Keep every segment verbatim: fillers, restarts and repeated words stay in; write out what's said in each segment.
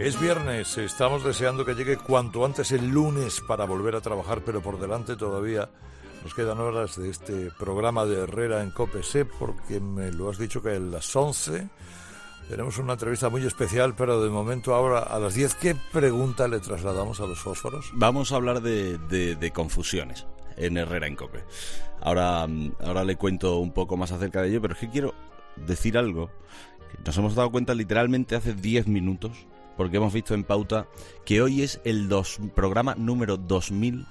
Es viernes, estamos deseando que llegue cuanto antes el lunes para volver a trabajar, pero por delante todavía nos quedan horas de este programa de Herrera en COPE. Sé, porque me lo has dicho, que a las once tenemos una entrevista muy especial, pero de momento ahora a las diez, ¿qué pregunta le trasladamos a los fósforos? Vamos a hablar de, de, de confusiones en Herrera en COPE. Ahora, ahora le cuento un poco más acerca de ello, pero es que quiero decir algo que nos hemos dado cuenta literalmente hace diez minutos, porque hemos visto en pauta que hoy es el dos, programa número dos mil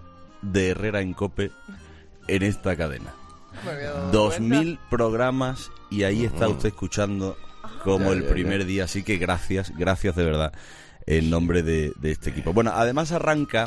de Herrera en COPE en esta cadena. dos mil programas y ahí está usted escuchando como ya, el primer ya, ya. día, así que gracias, gracias de verdad en nombre de, de este equipo. Bueno, además arranca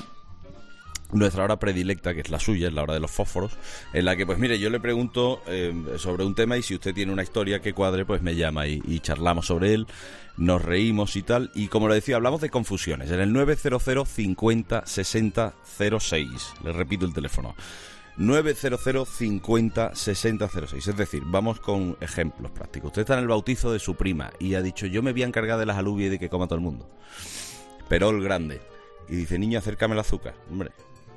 nuestra hora predilecta, que es la suya, es la hora de los fósforos, en la que, pues mire, yo le pregunto eh, sobre un tema y si usted tiene una historia que cuadre, pues me llama y, y charlamos sobre él, nos reímos y tal, y como le decía, hablamos de confusiones, en el nueve cero cero cincuenta sesenta cero seis, le repito el teléfono, nueve cero cero cincuenta sesenta cero seis, es decir, vamos con ejemplos prácticos. Usted está en el bautizo de su prima y ha dicho, yo me voy a encargar de las alubias y de que coma todo el mundo, perol grande, y dice, niño, acércame el azúcar, hombre,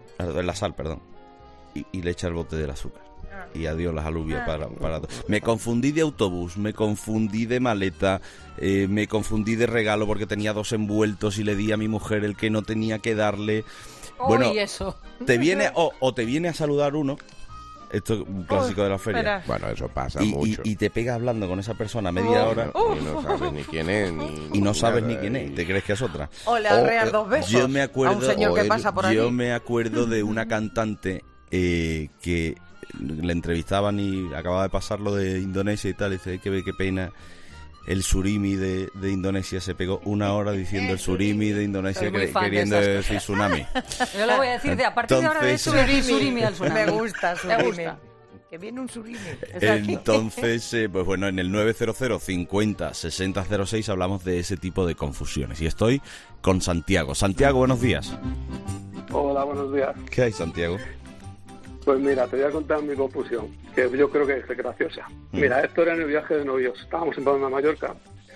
la sal, perdón, y, y le echa el bote del azúcar y adiós las alubias para, para me confundí de autobús, me confundí de maleta, eh, me confundí de regalo porque tenía dos envueltos y le di a mi mujer el que no tenía que darle. Bueno, Uy, eso. te viene o, o te viene a saludar uno, esto es un clásico Uy, de la feria. espera. Bueno, eso pasa y, mucho. Y, y te pega hablando con esa persona media Oh, hora oh, y no sabes ni quién es ni, y no sabes nada, ni quién es, y... te crees que es otra. O le arreas dos besos Yo me acuerdo, a un señor que él, pasa por yo allí. me acuerdo de una cantante eh, que le entrevistaban y acababa de pasar lo de Indonesia y tal, y dice, hay que ver qué pena el surimi de, de Indonesia. Se pegó una hora diciendo el surimi de Indonesia, muy que, fan de queriendo esas decir tsunami. Yo lo voy a decir, de a partir de ahora de Entonces- surimi, surimi al tsunami. Me gusta Me surimi. gusta. Que viene un surimi. Entonces, eh, pues bueno, en el nueve cero cero cincuenta sesenta cero seis hablamos de ese tipo de confusiones. Y estoy con Santiago. Santiago, buenos días. Hola, buenos días. ¿Qué hay, Santiago? Pues mira, te voy a contar mi confusión, que yo creo que es graciosa. Mm. Mira, esto era en el viaje de novios. Estábamos en Palma de Mallorca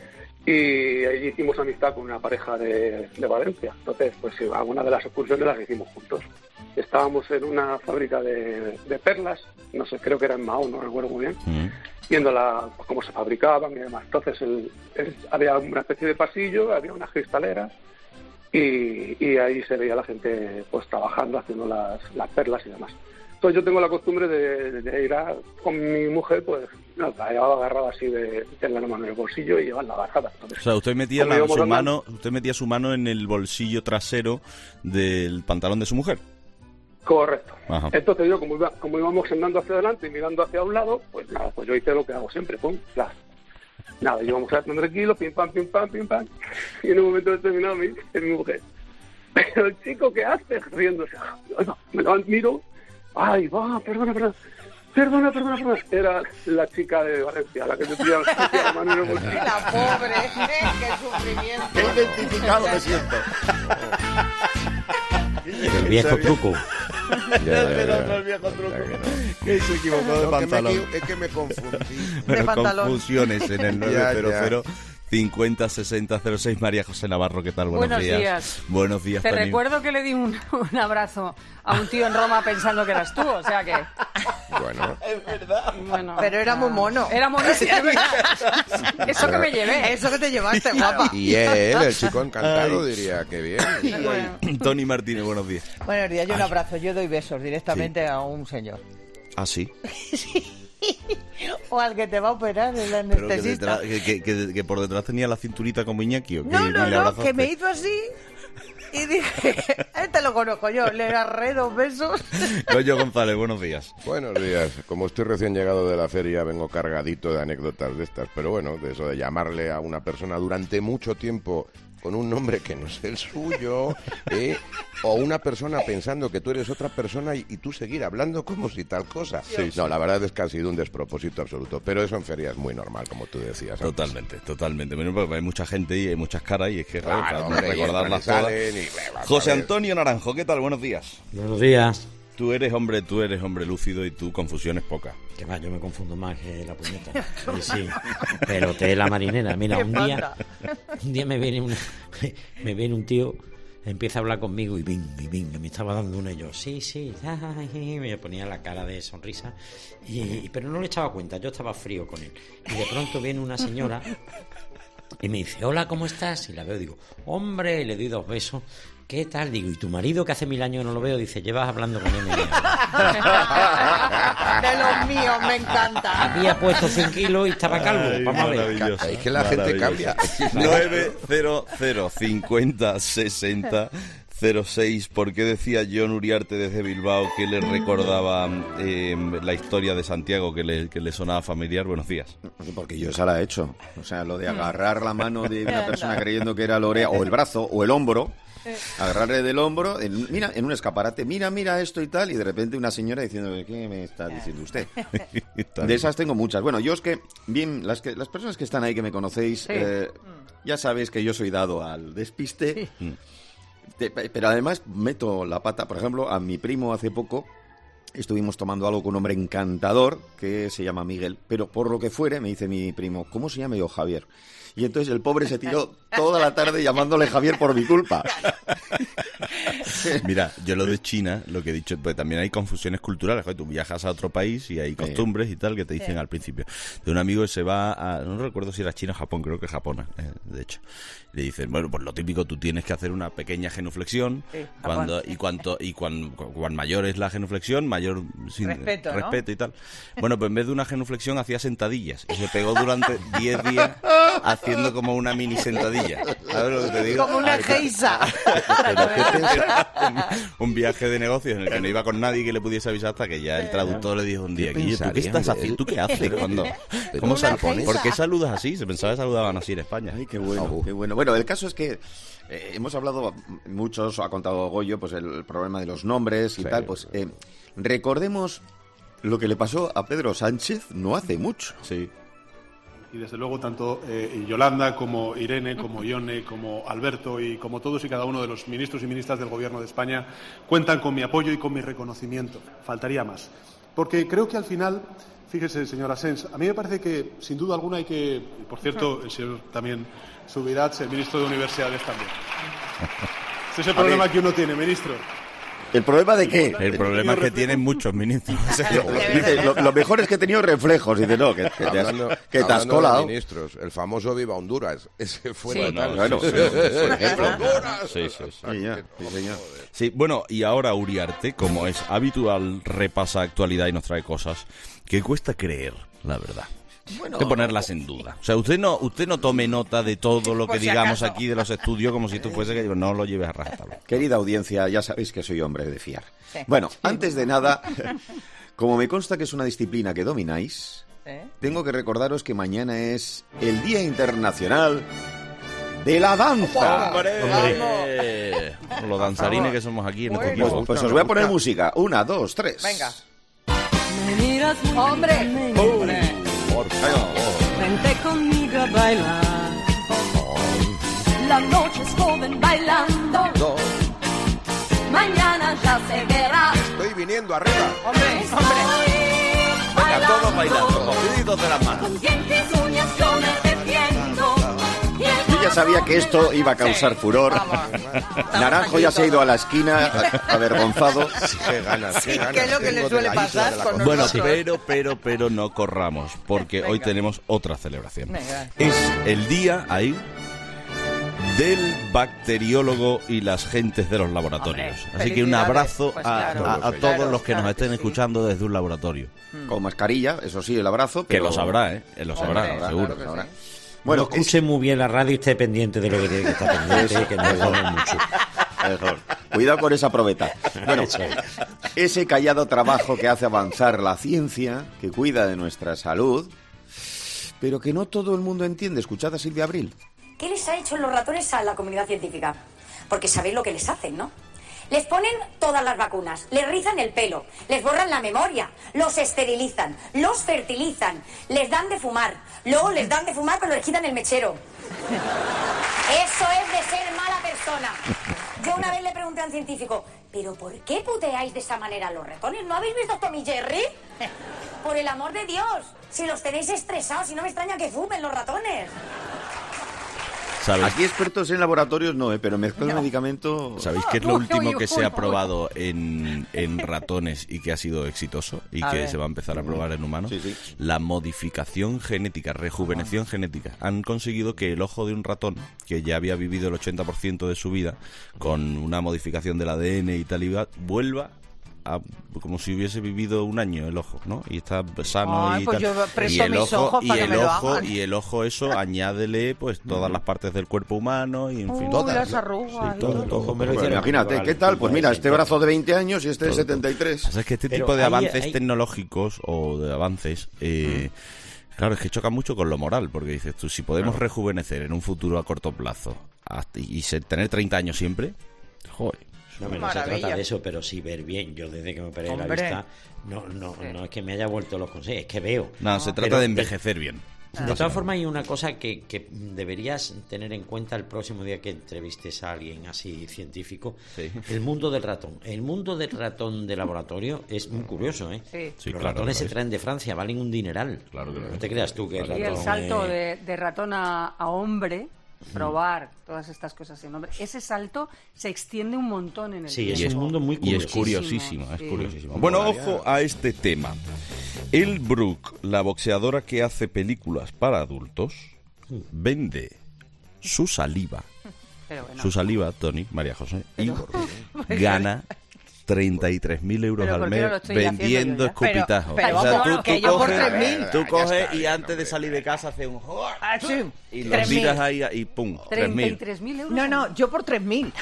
y allí hicimos amistad con una pareja de, de Valencia. Entonces, pues sí, algunas de las excursiones las hicimos juntos. Estábamos en una fábrica de, de perlas, no sé, creo que era en Mahón, no recuerdo muy bien, Mm. viendo la, pues, cómo se fabricaban y demás. Entonces, el, el- había una especie de pasillo, había unas cristaleras y, y ahí se veía la gente pues trabajando, haciendo las, las perlas y demás. Entonces yo tengo la costumbre de, de ir a, con mi mujer, pues no, la llevaba agarrada así, de tener la mano en el bolsillo y llevarla agarrada. Entonces, O sea, usted metía, como la, íbamos su andando- mano, usted metía su mano en el bolsillo trasero del pantalón de su mujer. Correcto. Ajá. Entonces yo, como, iba, como íbamos andando hacia adelante y mirando hacia un lado, pues nada, pues yo hice lo que hago siempre, pum, plas. Nada, íbamos a tranquilo, pim pam, pim pam, pim pam, y en un momento determinado me dice mi mujer, pero el chico, ¿qué hace? Riéndose. Oiga, me levanto, miro, ay, va, perdona, perdona, perdona, perdona, perdona. Era la chica de Valencia, la que te pilla la mano en el bolsillo. La pobre, qué sufrimiento. Qué identificado me siento. El viejo truco. Ya, ya, El ya. otro, el viejo truco. Ya que no. Que se equivocó de Lo que me pantalón. equivo- es que me confundí. Bueno, pantalón. confusiones en el Ya, nueve cero cero ya. cincuenta sesenta cero seis. María José Navarro, ¿qué tal? Buenos, Buenos días. Buenos días, Te Tony. recuerdo que le di un, un abrazo a un tío en Roma pensando que eras tú, o sea que... Bueno, Bueno, Pero era muy mono. Era monísimo, es verdad. Eso que me llevé. Eso que te llevaste, guapa. y él, el chico encantado, diría que bien. Bueno. Tony Martínez, buenos días. Buenos días, yo un abrazo. Yo doy besos directamente a un señor. Ah, sí. O al que te va a operar, el Pero que, anestesista. detrás- que, que- que- que por detrás tenía la cinturita como Iñaki. ¿O qué? No, Y no, le no, abrazaste. que me hizo así. Y dije, este lo conozco yo, le agarré dos besos. Goyo González, buenos días. Buenos días. Como estoy recién llegado de la feria, vengo cargadito de anécdotas de estas. Pero bueno, de eso de llamarle a una persona durante mucho tiempo con un nombre que no es el suyo, ¿eh? O una persona pensando que tú eres otra persona y, y tú seguir hablando como si tal cosa. Sí, no, sí. la verdad es que ha sido un despropósito absoluto. Pero eso en feria es muy normal, como tú decías antes. Totalmente, totalmente. Bueno, pues hay mucha gente y hay muchas caras y es que Claro, claro, hombre, y recordarlas entran y todas. salen y, bueno, José a ver. Antonio Naranjo, ¿qué tal? Buenos días. Buenos días. Tú eres hombre, tú eres hombre lúcido y tú confusiones pocas. Que va, yo me confundo más que la puñeta. Sí, sí. Pero tela marinera. Mira, un día, un día me viene un, me viene un tío, empieza a hablar conmigo y bing, y bing, me estaba dando uno y yo, sí, sí, ay, me ponía la cara de sonrisa, y, pero no le echaba cuenta, yo estaba frío con él. Y de pronto viene una señora y me dice, hola, ¿cómo estás? Y la veo y digo, hombre, y le doy dos besos. ¿Qué tal? Digo, ¿y tu marido que hace mil años no lo veo? Dice, llevas hablando con él. De los míos, me encanta. Había puesto cien kilos y estaba calvo. Ay, Vamos a ver. Es que la gente cambia. nueve cero cero cincuenta sesenta cero seis. ¿Por qué decía Jon Uriarte desde Bilbao que le recordaba eh, la historia de Santiago, que le, que le sonaba familiar? Buenos días. Porque yo esa la he hecho. O sea, lo de agarrar la mano de una persona creyendo que era Lorea, o el brazo, o el hombro, agarrarle del hombro, en, mira, en un escaparate, mira, mira esto y tal, y de repente una señora diciendo, ¿qué me está diciendo usted? De esas tengo muchas. Bueno, yo es que, bien, las, que, las personas que están ahí que me conocéis, sí. eh, ya sabéis que yo soy dado al despiste, sí. de, pero además meto la pata. Por ejemplo, a mi primo hace poco estuvimos tomando algo con un hombre encantador que se llama Miguel, pero por lo que fuere, me dice mi primo, ¿cómo se llama? Yo, Javier. Y entonces el pobre se tiró toda la tarde llamándole Javier por mi culpa. Mira, yo lo de China, lo que he dicho, pues también hay confusiones culturales. Tú viajas a otro país y hay costumbres y tal que te dicen al principio. De un amigo que se va a, no recuerdo si era China o Japón, creo que Japón, eh, de hecho. Le dicen, bueno, pues lo típico, tú tienes que hacer una pequeña genuflexión, sí, cuando y cuanto y cuan, cuan mayor es la genuflexión, mayor sin, respeto, respeto ¿no? y tal. Bueno, pues en vez de una genuflexión hacía sentadillas y se pegó durante diez días haciendo como una mini sentadilla. ¿Sabes lo que te digo? Como una geisa. un, un viaje de negocios en el que no iba con nadie que le pudiese avisar hasta que ya el traductor le dijo un día, ¿tú qué estás haciendo? ¿Tú qué haces? Cuando, ¿cómo sal, ¿Por qué saludas así? Se pensaba que saludaban así en España. Ay, qué bueno, oh. qué bueno. Bueno, el caso es que eh, hemos hablado, muchos, ha contado Goyo, pues el, el problema de los nombres y sí, tal, pues eh, recordemos lo que le pasó a Pedro Sánchez no hace mucho. Sí. Y desde luego tanto eh, Yolanda como Irene, como Ione, como Alberto y como todos y cada uno de los ministros y ministras del Gobierno de España cuentan con mi apoyo y con mi reconocimiento. Faltaría más. Porque creo que al final, fíjese, señora Sens, a mí me parece que sin duda alguna hay que, y por cierto, el señor también Subirats, el ministro de Universidades también. Ese es el problema que uno tiene, ministro. ¿El problema de qué? El problema es que tienen muchos ministros. Dice, lo, lo mejor es que he tenido reflejos. Dice, no, que, que, hablando, te, has, que te has colado. Ministros, el famoso Viva Honduras. Ese fue sí, total. No, bueno, sí, sí, sí, por ejemplo. Honduras. Sí, sí, sí. Sí, ya, sí, señor. Sí, bueno, y ahora Uriarte, como es habitual, repasa actualidad y nos trae cosas que cuesta creer, la verdad. Bueno, de ponerlas en duda. O sea, usted no usted no tome nota de todo lo que si digamos acaso. Aquí de los estudios como si tú fuese que no lo lleves a rajatabla. Querida audiencia, ya sabéis que soy hombre de fiar. Sí. Bueno, antes de nada, como me consta que es una disciplina que domináis, ¿eh? Tengo que recordaros que mañana es el Día Internacional de la Danza. ¡Hombre! ¡Hombre! Los danzarines que somos aquí en este equipo. Pues, pues os voy a poner música. Una, dos, tres. Venga. Me miras, ¡hombre! ¡Hombre! Por favor. Vente conmigo a bailar. La noche es joven bailando. Dos. Mañana ya se verá. Estoy viniendo arriba. Hombre, hombre. Venga, todos bailando, cogiditos de las manos. Con dientes, uñas, yo me defiendo. Yo ya sabía que esto iba a causar furor. Naranjo ya se ha ido a la esquina, avergonzado. Sí, qué ganas, qué Sí, ganas que es lo que tengo le de suele la isla pasar de la con Concha. Bueno, nosotros. pero, pero, pero no corramos, porque Venga. hoy tenemos otra celebración. Venga. Es el día ahí del bacteriólogo y las gentes de los laboratorios. Hombre, Así que un felicidades. abrazo Pues a, claro, a- a todos claro, los que claro nos estén que sí. escuchando desde un laboratorio. Con mascarilla, eso sí, el abrazo. Que pero... lo sabrá, ¿eh? Él lo sabrá, Hombre, seguro. claro que Ahora. sí. Bueno, no escuche muy bien la radio y esté pendiente de lo que tiene que estar pendiente, que no joden mucho. Mejor. Cuidado con esa probeta. Bueno, ese callado trabajo que hace avanzar la ciencia, que cuida de nuestra salud, pero que no todo el mundo entiende. Escuchad a Silvia Abril. ¿Qué les ha hecho los ratones a la comunidad científica? Porque sabéis lo que les hacen, ¿no? Les ponen todas las vacunas, les rizan el pelo, les borran la memoria, los esterilizan, los fertilizan, les dan de fumar, luego les dan de fumar cuando les quitan el mechero. Eso es de ser mala persona. Yo Yo una vez le pregunté a un científico, ¿pero por qué puteáis de esa manera a los ratones? ¿No habéis visto Tom y Jerry? Por el amor de Dios, si los tenéis estresados, y no me extraña que fumen los ratones. ¿Sabes? Aquí expertos en laboratorios no, ¿eh? Pero mezclar no. medicamentos... ¿Sabéis qué es lo Uy, último uy, que uy, se ha uy. probado en, en ratones y que ha sido exitoso y A que ver. se va a empezar a probar en humanos? Sí, sí. La modificación genética, rejuveneción genética. Han conseguido que el ojo de un ratón, que ya había vivido el ochenta por ciento de su vida con una modificación del A D N y tal, y va, vuelva a, como si hubiese vivido un año el ojo, ¿no? Y está sano. Ay, y pues tal. yo presto y el mis ojo, ojos y para que el me lo ojo, hagan. y el ojo eso añádele pues todas las partes del cuerpo humano y en fin. Uy, todas. las arrugas. Sí, todo, y- todo. Ojo, me lo Bueno, hicieron imagínate, con ¿qué tal? Pues mira, este brazo de veinte años y este de Todo, setenta y tres. O sea, es que este Pero tipo de hay- avances hay- tecnológicos o de avances, eh, claro, es que chocan mucho con lo moral, porque dices tú, si podemos rejuvenecer en un futuro a corto plazo hasta- y se- tener treinta años siempre, joder. No, no se Maravilla. trata de eso, pero sí ver bien. Yo desde que me operé la Hombre. vista, no, no, no es que me haya vuelto los consejos, es que veo. No, se trata Pero de de- envejecer bien. De todas formas, hay una cosa que, que deberías tener en cuenta el próximo día que entrevistes a alguien así científico. Sí. El mundo del ratón. El mundo del ratón de laboratorio es muy curioso, ¿eh? Sí. Sí, Los claro, ratones lo se es. traen de Francia, valen un dineral. Claro que lo No es. te creas tú que el Y ratón... el salto eh, de, de ratón a, a hombre, probar todas estas cosas en hombre, ese salto se extiende un montón en el Sí, tiempo. es un mundo muy Y es Curiosísimo, curiosísimo, es sí. curiosísimo. Bueno, ojo a este tema. Elle Brooke, la boxeadora que hace películas para adultos, vende su saliva, Pero bueno, su saliva, Tony, María José, y gana treinta y tres mil euros Pero al ¿por qué no mes lo estoy haciendo vendiendo yo ya? escupitajos. Pero- pero O sea, vamos, tú, que tú yo por coges, tres mil. tú Ya coges está y bien, antes de hombre. salir de casa haces un... Ah, sí. Y lo Tres mil. tiras ahí y pum, tres treinta y mil. tres mil euros. No, no, yo por tres mil.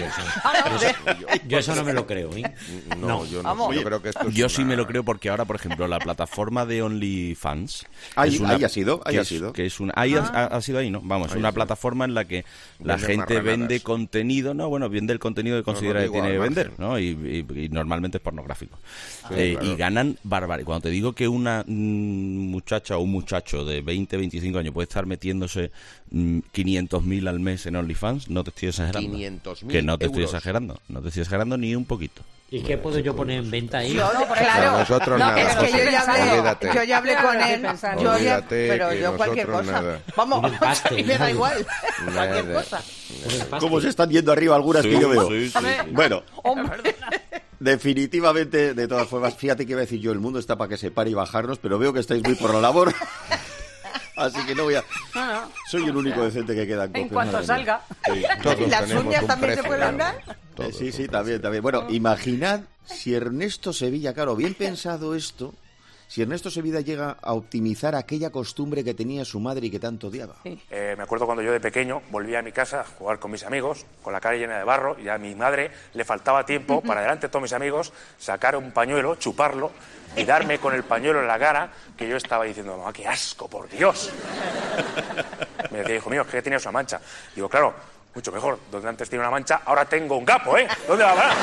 Yo eso no me lo creo, ¿eh? No, yo no. Vamos. Yo creo que esto es Yo sí una- me lo creo porque ahora, por ejemplo, la plataforma de OnlyFans... Ahí- es una- ahí ha sido, ahí que ha es- sido. Que es una, ahí ha, ha- ha sido ahí, ¿no? Vamos, es Ahí una sí. plataforma en la que la Venden gente marranadas. vende contenido, no, bueno, vende el contenido que considera no, que digo, tiene que al vender, margen. ¿no? Y, y- y normalmente es pornográfico. Sí, Eh, claro. Y ganan barbaridad. Cuando te digo que una mm, muchacha o un muchacho de veinte, veinticinco años puede estar metiéndose mm, quinientos mil al mes en OnlyFans, no te estoy exagerando. quinientos mil Que no te estoy euros. exagerando, no te estoy exagerando ni un poquito. ¿Y qué puedo yo poner en venta ahí? Yo, No, por claro. No, nosotros No, nada, es que José. yo ya hablé, Olvídate. yo ya hablé con Estoy él. pensando. Yo ya, Olvídate pero que yo cualquier nosotros cosa. nada. Vamos, Un pastel, me da nada. igual. Cualquier Nada. cosa. ¿Cómo se están yendo arriba algunas que yo veo? sí, sí, sí. Bueno, Hombre. definitivamente, de todas formas, fíjate que iba a decir yo, el mundo está para que se pare y bajarnos, pero veo que estáis muy por la labor. Así que no voy a... No, no. Soy el único decente que queda en En Cope, cuanto madre mía. salga. Sí. Todos ¿Y las tenemos uñas un también se precio, pueden claro. dar? Todos, Sí, sí, un también, también. Bueno, imaginad si Ernesto Sevilla, claro, bien pensado esto, si Ernesto Sevilla llega a optimizar aquella costumbre que tenía su madre y que tanto odiaba. Eh, me acuerdo cuando yo de pequeño volvía a mi casa a jugar con mis amigos, con la cara llena de barro, y a mi madre le faltaba tiempo para delante de todos mis amigos sacar un pañuelo, chuparlo y darme con el pañuelo en la cara, que yo estaba diciendo, mamá, qué asco, por Dios. Me decía, hijo mío, es que tenías una mancha. Digo, claro, mucho mejor. Donde antes tenía una mancha, ahora tengo un gapo, ¿eh? ¿Dónde va a parar?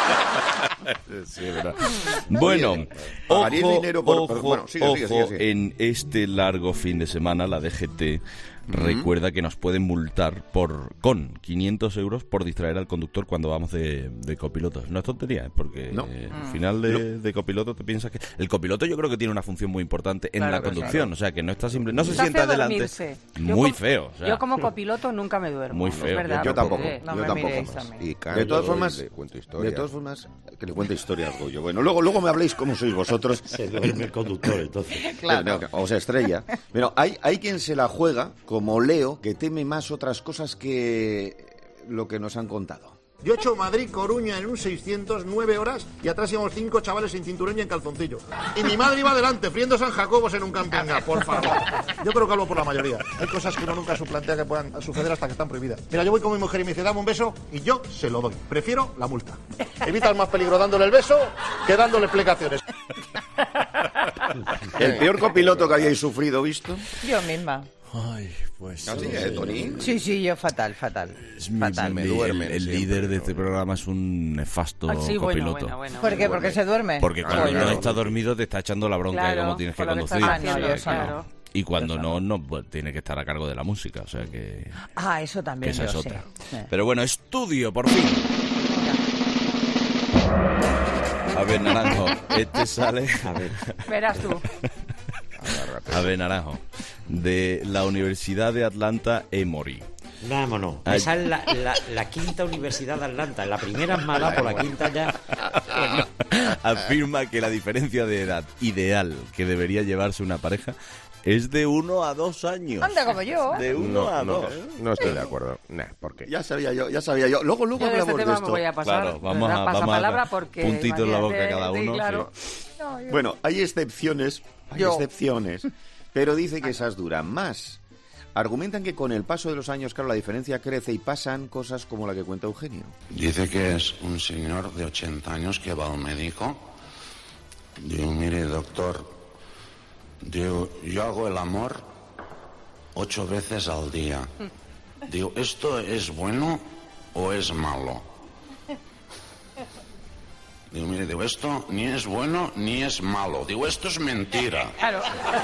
Sí, es verdad. Bueno, ojo, Pagaría el dinero por- ojo, bueno, sigue, sigue, ojo, sigue, sigue. en este largo fin de semana la D G T recuerda que nos pueden multar por con quinientos euros por distraer al conductor cuando vamos de, de copiloto. No es tontería, ¿eh? Porque No. eh, al final de, de copiloto te piensas que... El copiloto yo creo que tiene una función muy importante en Claro la que conducción, o sea que no está simple, no se Está sienta feo adelante. dormirse. Yo Muy como- feo. o sea. Yo como copiloto nunca me duermo. Muy es feo. verdad, Yo tampoco, porque- No yo me tampoco. miréis a mí. Y De callo todas y formas, le cuento historia. de todas formas, que le cuente historias, Goyo. Bueno, luego, luego me habléis cómo sois vosotros. Se duerme el conductor, entonces. Claro. No, o sea, estrella. Pero hay, hay quien se la juega, como Leo, que teme más otras cosas que lo que nos han contado. Yo he hecho Madrid-Coruña en un seiscientos, nueve horas, y atrás íbamos cinco chavales sin cinturón y en calzoncillo. Y mi madre iba adelante, friendo San Jacobos en un campinga, por favor. Yo creo que hablo por la mayoría. Hay cosas que uno nunca se plantea que puedan suceder hasta que están prohibidas. Mira, yo voy con mi mujer y me dice, dame un beso, y yo se lo doy. Prefiero la multa. Evitas más peligro dándole el beso que dándole explicaciones. El peor copiloto que hayáis sufrido, visto. Yo misma. Ay, pues... Así es, Tony. Sí, sí, yo fatal, fatal. Es mi- fatal. mi- me duermen el, el siempre, líder de ¿no? este programa es un nefasto Ah, sí, bueno, copiloto. bueno, bueno, ¿Por qué? ¿Porque se duerme? Porque cuando Claro, no claro. está dormido te está echando la bronca de Claro, cómo tienes que por lo que conducir. estás Ah, no, haciendo, yo eso no. claro. Y cuando no, no pues, tiene que estar a cargo de la música, o sea que... Ah, eso también que esa yo es otra. sé. Pero bueno, estudio, por fin. A ver, Naranjo, este sale... A ver. Verás tú. A ver, Naranjo, de la Universidad de Atlanta, Emory. Vámonos. Esa es la, la, la quinta Universidad de Atlanta. La primera es mala, por la quinta ya... Afirma que la diferencia de edad ideal que debería llevarse una pareja es de uno a dos años. Anda como yo. De uno No, a no, dos. no estoy de acuerdo. Nah, ¿por qué? Ya sabía yo, ya sabía yo. Luego, luego Yo de este hablamos de tema esto. me voy a pasar. Claro, vamos ¿verdad? a- Pasa vamos a- palabra porque, puntito en la boca imagínate, cada uno, sí, claro. No, yo- Bueno, hay excepciones, hay Yo. excepciones, pero dice que esas duran más. Argumentan que con el paso de los años, claro, la diferencia crece y pasan cosas como la que cuenta Eugenio. Dice que es un señor de ochenta años que va al médico. Digo, mire, doctor, digo, yo hago el amor ocho veces al día. Digo, ¿esto es bueno o es malo? Digo, mire, digo, esto ni es bueno ni es malo. Digo, esto es mentira. Claro.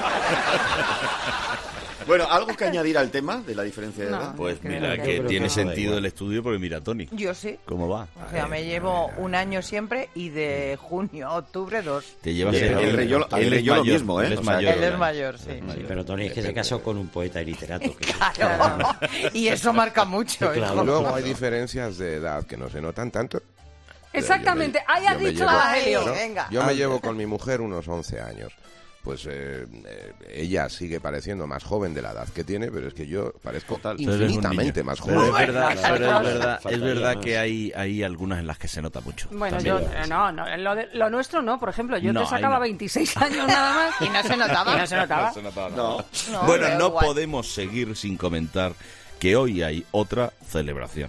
Bueno, ¿algo que añadir al tema de la diferencia de No. edad? Pues Creo mira, que- que creo tiene que no da sentido igual. el estudio porque mira, Tony, Yo sí. ¿cómo va? O sea, me llevo un año siempre y de junio a octubre dos. Te llevas Él- él reyó- él es reyó lo mayor, mismo, ¿eh? él es O sea, mayor. Él es mayor, sí. Sí, pero Tony es que se casó con un poeta y literato. Que... Claro. Y eso marca mucho. Sí, claro. hijo. Y luego hay diferencias de edad que no se notan tanto. Exactamente. Yo me- Ahí ha yo me dicho llevo- Evangelio. Ay, venga. Yo me llevo con mi mujer unos once años. Pues eh, eh, ella sigue pareciendo más joven de la edad que tiene, pero es que yo parezco Pero eres un infinitamente niño. más Pero joven. es verdad, pero es verdad, es Faltaría verdad más. que hay, hay algunas en las que se nota mucho. Bueno, También. yo, no, no, en lo, de- lo nuestro no, por ejemplo, yo No, te ahí sacaba no. veintiséis años nada más Y no se notaba. y no se notaba. No. No, Bueno, da no igual. podemos seguir sin comentar que hoy hay otra celebración.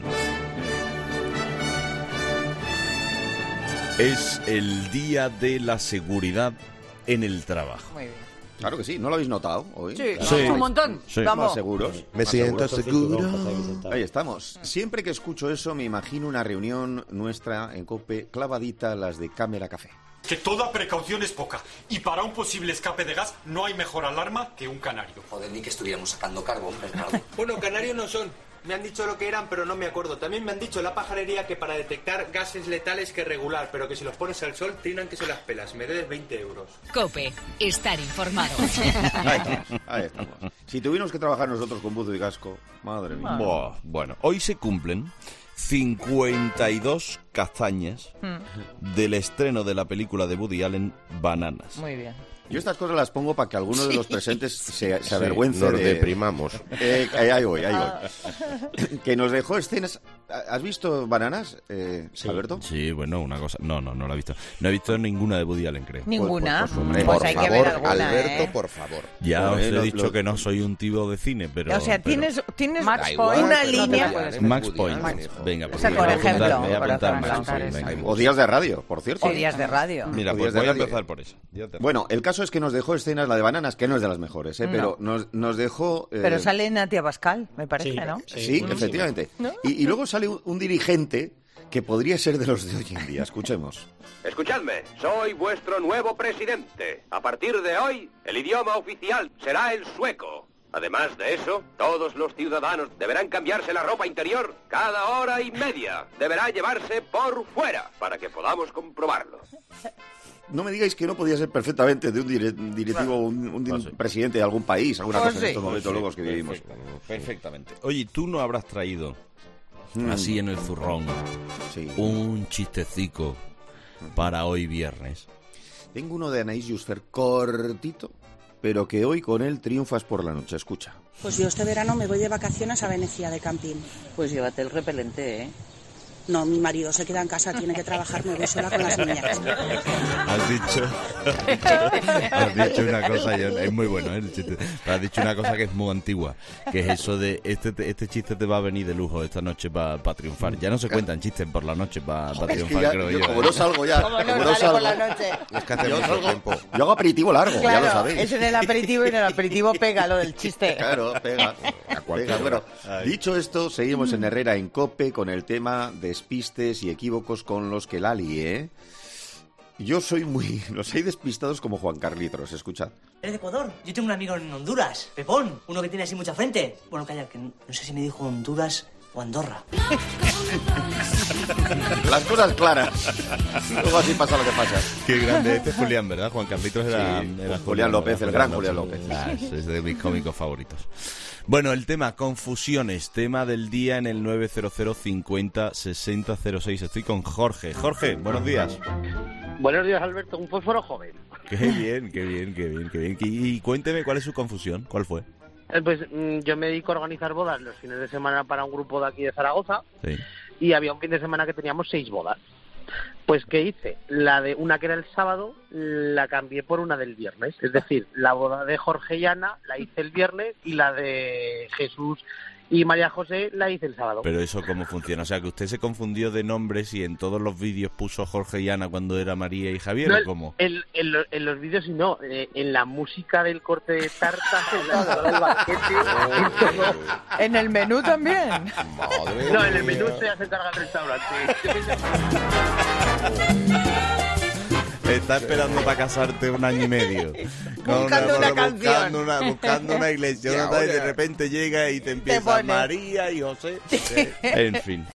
Es el Día de la Seguridad en el Trabajo. Muy bien. Claro que sí, ¿no lo habéis notado hoy? Sí, Sí. Un montón. Sí. Vamos. Más seguros. Me más siento seguros. seguro. Ahí estamos. Siempre que escucho eso me imagino una reunión nuestra en COPE clavadita a las de Cámara Café. Que toda precaución es poca. Y para un posible escape de gas no hay mejor alarma que un canario. Joder, ni que estuviéramos sacando carbón, Bernardo. Bueno, canarios no son. Me han dicho lo que eran, pero no me acuerdo. También me han dicho en la pajarería que para detectar gases letales que regular, pero que si los pones al sol trinan que se las pelas. Me debes veinte euros. COPE. Estar informado. Ahí estamos, ahí estamos. Si tuviéramos que trabajar nosotros con buzo y casco, madre mía. Buah, bueno, hoy se cumplen cincuenta y dos castañas del estreno de la película de Woody Allen, Bananas. Muy bien. Yo estas cosas las pongo para que alguno de los presentes se, se Sí, avergüence nos de... deprimamos. Eh, ahí, ahí voy, ahí voy. Que nos dejó escenas... ¿Has visto Bananas, eh, Alberto? Sí, bueno, una cosa... No, no, no la he visto. No he visto ninguna de Woody Allen, creo. Ninguna. Pues, pues, hombre, Pues por hay que favor, ver alguna, Alberto, ¿eh? por favor. Ya os he Bueno, dicho lo- que no soy un tipo de cine, pero... O sea, pero- tienes, tienes Max Da igual, una pero no te línea... la puedes Max Woody Point. Allen, hijo. Venga, pues O sea, voy por a apuntar- ejemplo, voy a por apuntar ejemplo. Max Point, venga. Hay O días de radio, por cierto. O días de radio. Mira, O pues días de voy a radio. empezar por eso. Días de- Bueno, el caso es que nos dejó escenas, la de Bananas, que no es de las mejores, ¿eh? No. Pero nos, nos dejó... eh, Pero sale Natia Pascal, me parece, Sí. ¿no? Sí, efectivamente. Y, y luego sale un, un dirigente que podría ser de los de hoy en día. Escuchemos. Escuchadme, soy vuestro nuevo presidente. A partir de hoy, el idioma oficial será el sueco. Además de eso, todos los ciudadanos deberán cambiarse la ropa interior cada hora y media. Deberá llevarse por fuera para que podamos comprobarlo. No me digáis que no podía ser perfectamente de un dire- directivo, un, un di- Ah, sí. presidente de algún país, alguna Pues cosa sí. en estos momentos Sí, locos que vivimos. perfectamente, Perfectamente. Oye, tú no habrás traído, Mm. así en el zurrón, Sí. un chistecico para hoy viernes. Tengo uno de Anaïs Jusfer cortito, pero que hoy con él triunfas por la noche. Escucha. Pues yo este verano me voy de vacaciones a Venecia de camping. Pues llévate el repelente, ¿eh? No, mi marido se queda en casa, tiene que trabajar, me voy sola con las niñas. Has dicho, has dicho una cosa, yo- es muy bueno, ¿eh? El chiste. Pero has dicho una cosa que es muy antigua, que es eso de este te- este chiste te va a venir de lujo esta noche para triunfar. Ya no se cuentan chistes por la noche para Es que triunfar, ya- creo yo yo. como ¿eh? no salgo ya, Como no como no sale salgo, por la noche. Es que hace yo, mucho salgo- tiempo. yo hago aperitivo largo, ya lo Claro, sabéis. es en el aperitivo y en el aperitivo pega lo del chiste. Claro, pega. Pega. Bueno, dicho esto, seguimos en Herrera en COPE con el tema despistes y equívocos con los que la lié. Yo soy muy... Los hay despistados como Juan Carlitos, escuchad. eres de Ecuador. Yo tengo un amigo en Honduras, Pepón, uno que tiene así mucha frente. Bueno, calla, que no, no sé si me dijo Honduras o Andorra. Las cosas claras. Luego así pasa lo que pasa. Qué grande. Este es Julián, ¿verdad? Juan Carlitos era, Sí, era Julián López, el gran Julián López. Ah, es de mis cómicos favoritos. Bueno, el tema, confusiones, tema del día en el nueve cero cero cincuenta sesenta cero seis. Estoy con Jorge. Jorge, buenos días. Buenos días, Alberto, un fósforo joven. Qué bien, qué bien, qué bien, qué bien. Y cuénteme cuál es su confusión, ¿cuál fue? Eh, Pues mm, yo me dedico a organizar bodas los fines de semana para un grupo de aquí de Zaragoza Sí. y había un fin de semana que teníamos seis bodas. Pues, ¿qué hice? La de una que era el sábado la cambié por una del viernes. Es decir, la boda de Jorge y Ana la hice el viernes y la de Jesús y María José la hice el sábado. Pero eso cómo funciona, o sea, que usted se confundió de nombres y en todos los vídeos puso Jorge y Ana cuando era María y Javier, No, ¿o cómo? En, en lo- en los vídeos y no, eh, en la música del corte de tarta, en la entrada del banquete, en todo. En el menú también. No, en el menú se hace carga el restaurante. Está esperando para casarte un año y medio. Con Buscando una buscando canción. una, buscando una iglesia. Y Una tal, y de ahora- repente llega y te empieza pone. María y José. En fin.